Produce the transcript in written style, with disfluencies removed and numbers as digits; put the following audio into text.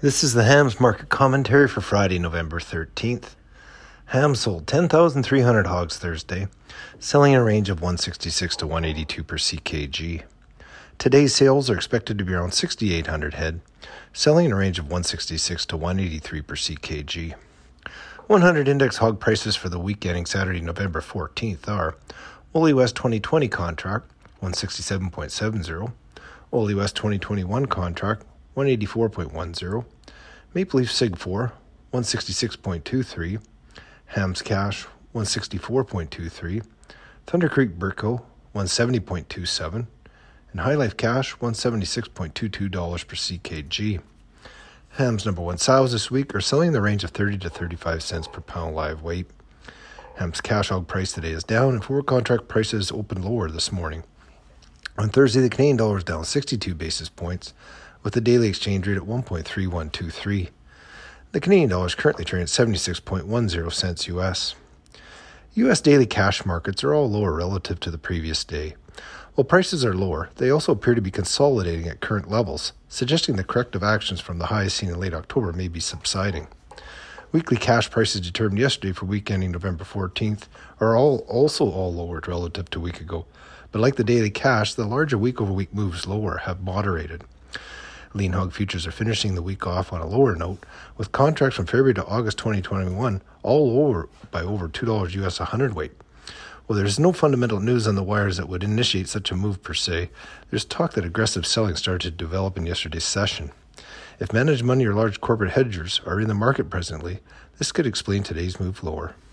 This is the hams market commentary for Friday, November 13th. Ham sold 10,300 hogs Thursday, selling in a range of 166 to 182 per ckg. Today's sales are expected to be around 6,800 head, selling in a range of 166 to 183 per ckg. 100 index hog prices for the week ending Saturday, November 14th are Ole West 2020 contract 167.70, Ole West 2021 contract 184.10, Maple Leaf Sig 4 166.23, Hams Cash 164.23, Thunder Creek Burco 170.27, and High Life Cash $176.22 per ckg. Hams number one sows this week are selling in the range of 30 to 35 cents per pound live weight. Hams cash hog price today is down, and forward contract prices opened lower this morning. On Thursday, the Canadian dollar is down 62 basis points, with the daily exchange rate at 1.3123. The Canadian dollar is currently trading at 76.10 cents US. U.S. daily cash markets are all lower relative to the previous day. While prices are lower, they also appear to be consolidating at current levels, suggesting the corrective actions from the highs seen in late October may be subsiding. Weekly cash prices determined yesterday for week ending November 14th are also all lowered relative to a week ago, but like the daily cash, the larger week-over-week moves lower have moderated. Lean hog futures are finishing the week off on a lower note, with contracts from February to August 2021 all lower by over $2 US a hundredweight. While there's no fundamental news on the wires that would initiate such a move per se, there's talk that aggressive selling started to develop in yesterday's session. If managed money or large corporate hedgers are in the market presently, this could explain today's move lower.